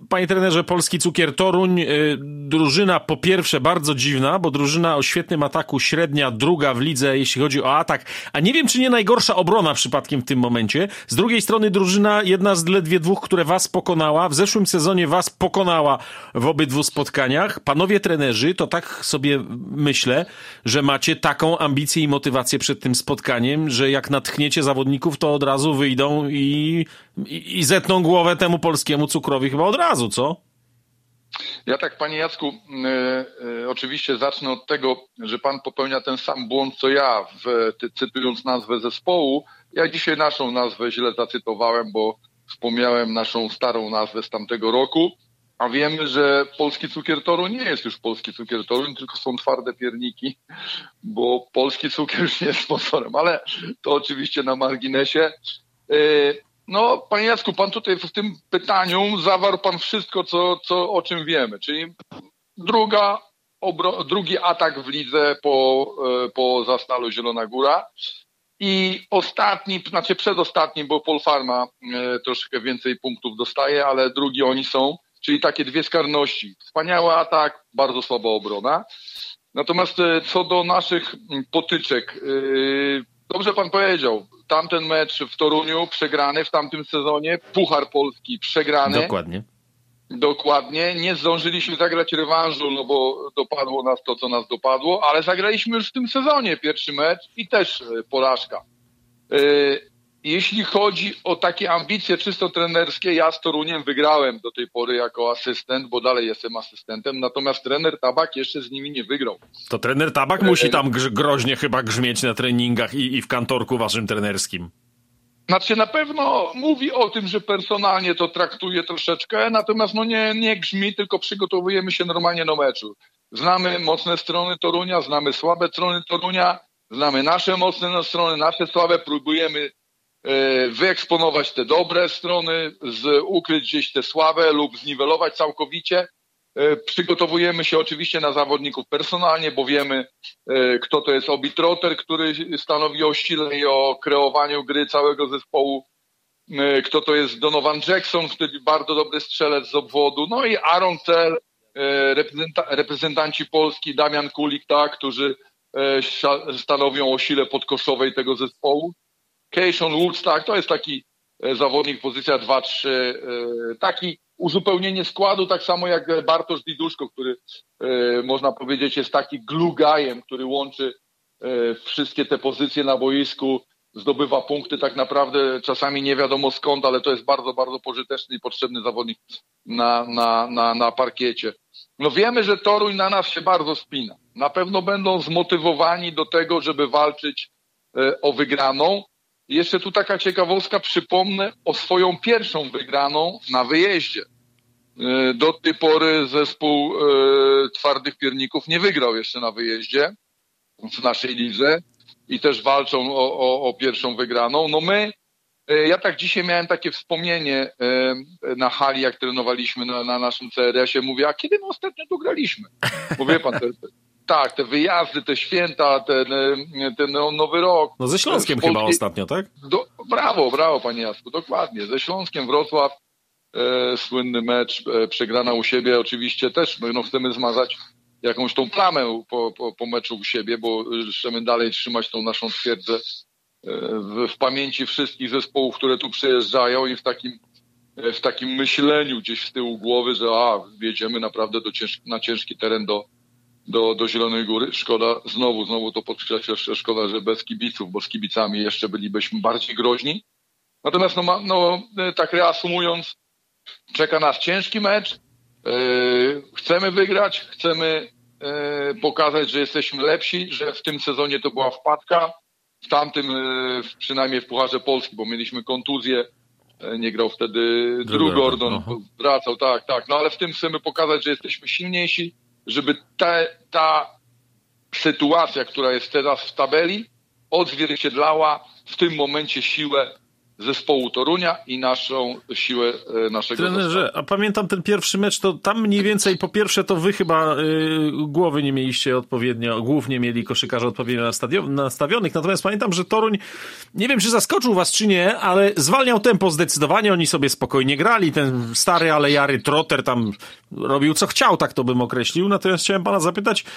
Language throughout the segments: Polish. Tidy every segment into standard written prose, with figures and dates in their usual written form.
panie trenerze, polski Cukier Toruń, drużyna po pierwsze bardzo dziwna, bo drużyna o świetnym ataku, średnia, druga w lidze, jeśli chodzi o atak, a nie wiem, czy nie najgorsza obrona przypadkiem w tym momencie. Z drugiej strony drużyna, jedna z ledwie dwóch, które was pokonała. W zeszłym sezonie was pokonała w obydwu spotkaniach. Panowie trenerzy, to tak sobie myślę, że macie taką ambicję i motywację przed tym spotkaniem, że jak natchniecie zawodników, to od razu wyjdą i zetną głowę temu polskiemu cukrowi chyba od razu, co? Ja tak, panie Jacku, oczywiście zacznę od tego, że pan popełnia ten sam błąd, co ja, cytując nazwę zespołu. Ja dzisiaj naszą nazwę źle zacytowałem, bo wspomniałem naszą starą nazwę z tamtego roku, a wiemy, że polski Cukier Toruń nie jest już polski Cukier Toruń, tylko są twarde pierniki, bo polski cukier już nie jest sponsorem, ale to oczywiście na marginesie. No, panie Jacku, pan tutaj w tym pytaniu zawarł pan wszystko, o czym wiemy, czyli drugi atak w lidze po Zastalu Zielona Góra i ostatni, znaczy przedostatni, bo Polfarma troszkę więcej punktów dostaje, ale drugi oni są, czyli takie dwie skarności. Wspaniały atak, bardzo słaba obrona. Natomiast co do naszych potyczek, dobrze pan powiedział, tamten mecz w Toruniu przegrany w tamtym sezonie, Puchar Polski przegrany. Dokładnie. Nie zdążyliśmy zagrać rewanżu, no bo dopadło nas to, co nas dopadło, ale zagraliśmy już w tym sezonie pierwszy mecz i też porażka. Jeśli chodzi o takie ambicje czysto trenerskie, ja z Toruniem wygrałem do tej pory jako asystent, bo dalej jestem asystentem, natomiast trener Tabak jeszcze z nimi nie wygrał. To trener Tabak musi tam groźnie chyba grzmieć na treningach i w kantorku waszym trenerskim. Znaczy na pewno mówi o tym, że personalnie to traktuje troszeczkę, natomiast no nie grzmi, tylko przygotowujemy się normalnie do meczu. Znamy mocne strony Torunia, znamy słabe strony Torunia, znamy nasze mocne strony, nasze słabe, próbujemy wyeksponować te dobre strony, ukryć gdzieś te słabe lub zniwelować całkowicie. Przygotowujemy się oczywiście na zawodników personalnie, bo wiemy, kto to jest Obi Trotter, który stanowi o sile i o kreowaniu gry całego zespołu, kto to jest Donovan Jackson, który bardzo dobry strzelec z obwodu, no i Aaron Cell, reprezentanci Polski, Damian Kulik, tak, którzy stanowią o sile podkoszowej tego zespołu. Keishon Woods, tak, to jest taki zawodnik, pozycja 2-3, taki uzupełnienie składu, tak samo jak Bartosz Diduszko, który można powiedzieć jest taki glue guyem, który łączy wszystkie te pozycje na boisku, zdobywa punkty tak naprawdę czasami nie wiadomo skąd, ale to jest bardzo, bardzo pożyteczny i potrzebny zawodnik na parkiecie. No wiemy, że Toruń na nas się bardzo spina. Na pewno będą zmotywowani do tego, żeby walczyć o wygraną. Jeszcze tu taka ciekawostka, przypomnę o swoją pierwszą wygraną na wyjeździe. Do tej pory zespół Twardych Pierników nie wygrał jeszcze na wyjeździe w naszej lidze i też walczą o pierwszą wygraną. No ja tak dzisiaj miałem takie wspomnienie na hali, jak trenowaliśmy na naszym CRS-ie. Mówię, a kiedy my ostatnio tu graliśmy? Bo wie pan, te wyjazdy, te święta, ten Nowy Rok. No ze Śląskiem chyba ostatnio, tak? Brawo, panie Jacku, dokładnie. Ze Śląskiem Wrocław, słynny mecz, przegrana u siebie. Oczywiście też chcemy zmazać jakąś tą plamę po meczu u siebie, bo chcemy dalej trzymać tą naszą twierdzę w pamięci wszystkich zespołów, które tu przyjeżdżają i w takim myśleniu gdzieś z tyłu głowy, że wjedziemy naprawdę na ciężki teren do Zielonej Góry. Szkoda, znowu to podkreślę, szkoda, że bez kibiców, bo z kibicami jeszcze bylibyśmy bardziej groźni. Natomiast tak reasumując, czeka nas ciężki mecz. Chcemy wygrać, chcemy pokazać, że jesteśmy lepsi, że w tym sezonie to była wpadka. W tamtym, przynajmniej w Pucharze Polski, bo mieliśmy kontuzję, nie grał wtedy Drew Gordon, wracał, tak. No ale w tym chcemy pokazać, że jesteśmy silniejsi, żeby ta sytuacja, która jest teraz w tabeli, odzwierciedlała w tym momencie siłę zespołu Torunia i naszą siłę naszego Trenerze, zespołu. a pamiętam ten pierwszy mecz, to tam mniej więcej po pierwsze to wy chyba głowy nie mieliście odpowiednio, głów nie mieli koszykarze odpowiednio nastawionych, natomiast pamiętam, że Toruń, nie wiem czy zaskoczył was czy nie, ale zwalniał tempo zdecydowanie, oni sobie spokojnie grali, ten stary, ale jary Trotter tam robił co chciał, tak to bym określił, natomiast chciałem pana zapytać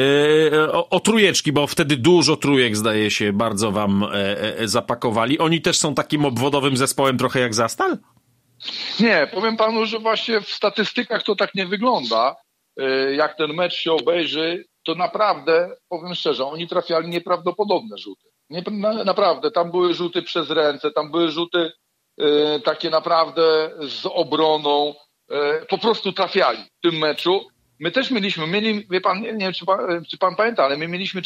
o trójeczki, bo wtedy dużo trójek zdaje się bardzo wam zapakowali. Oni też są takim obwodowym zespołem trochę jak Zastal? Nie, powiem panu, że właśnie w statystykach to tak nie wygląda. Jak ten mecz się obejrzy, to naprawdę, powiem szczerze, oni trafiali nieprawdopodobne rzuty. Naprawdę, tam były rzuty przez ręce, tam były rzuty takie naprawdę z obroną. Po prostu trafiali w tym meczu. My też mieli, wie pan, nie wiem czy pan pamięta, ale my mieliśmy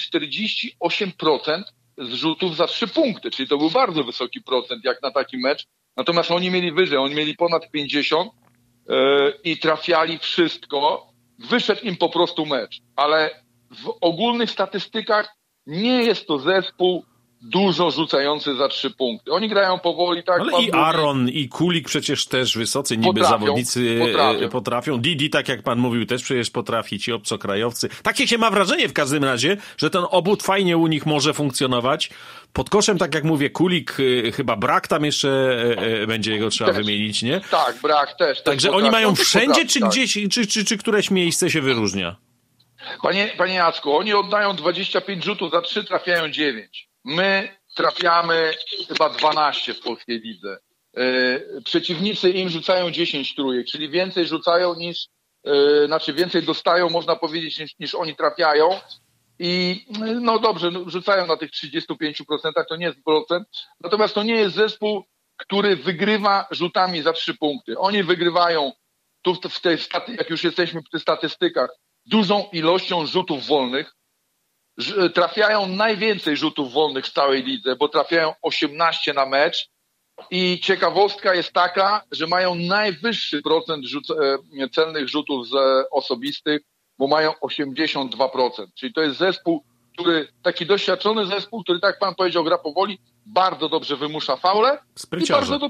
48% zrzutów za 3 punkty, czyli to był bardzo wysoki procent jak na taki mecz. Natomiast oni mieli wyżej, oni mieli ponad 50 i trafiali wszystko. Wyszedł im po prostu mecz, ale w ogólnych statystykach nie jest to zespół dużo rzucający za 3 punkty. Oni grają powoli, tak? Ale i Aaron, i Kulik przecież też wysocy niby zawodnicy potrafią. Didi, tak jak pan mówił, też przecież potrafi, ci obcokrajowcy. Takie się ma wrażenie w każdym razie, że ten obwód fajnie u nich może funkcjonować. Pod koszem, tak jak mówię, Kulik, chyba Brak tam jeszcze będzie jego trzeba wymienić, nie? Tak, Brak też. Także oni mają wszędzie, czy gdzieś, czy któreś miejsce się wyróżnia? Panie Jacku, oni oddają 25 rzutów za 3, trafiają 9. My trafiamy chyba 12 w polskiej lidze. Przeciwnicy im rzucają 10 trójek, czyli więcej rzucają niż, więcej dostają, można powiedzieć, niż oni trafiają. I no dobrze, rzucają na tych 35%, to nie jest procent. Natomiast to nie jest zespół, który wygrywa rzutami za 3 punkty. Oni wygrywają, tu jak już jesteśmy w tych statystykach, dużą ilością rzutów wolnych. Trafiają najwięcej rzutów wolnych w całej lidze, bo trafiają 18 na mecz i ciekawostka jest taka, że mają najwyższy procent celnych rzutów osobistych, bo mają 82%. Czyli to jest zespół, taki doświadczony zespół, który, tak jak pan powiedział, gra powoli, bardzo dobrze wymusza faule i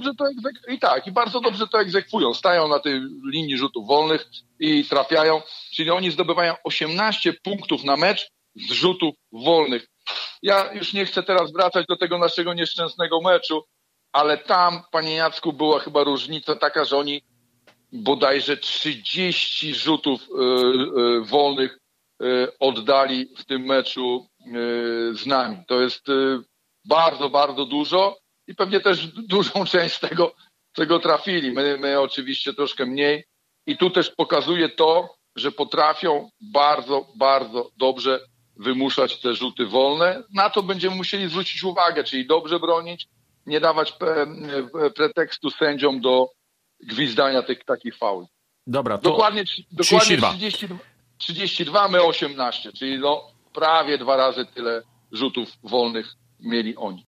bardzo dobrze to egzekwują. Stają na tej linii rzutów wolnych i trafiają. Czyli oni zdobywają 18 punktów na mecz z rzutów wolnych. Ja już nie chcę teraz wracać do tego naszego nieszczęsnego meczu, ale tam, panie Jacku, była chyba różnica taka, że oni bodajże 30 rzutów wolnych oddali w tym meczu z nami. To jest bardzo, bardzo dużo i pewnie też dużą część tego trafili. My oczywiście troszkę mniej i tu też pokazuje to, że potrafią bardzo, bardzo dobrze wymuszać te rzuty wolne. Na to będziemy musieli zwrócić uwagę, czyli dobrze bronić, nie dawać pretekstu sędziom do gwizdania takich fauli. Dobra, to dokładnie 32, my 18, czyli prawie 2 razy tyle rzutów wolnych mieli oni.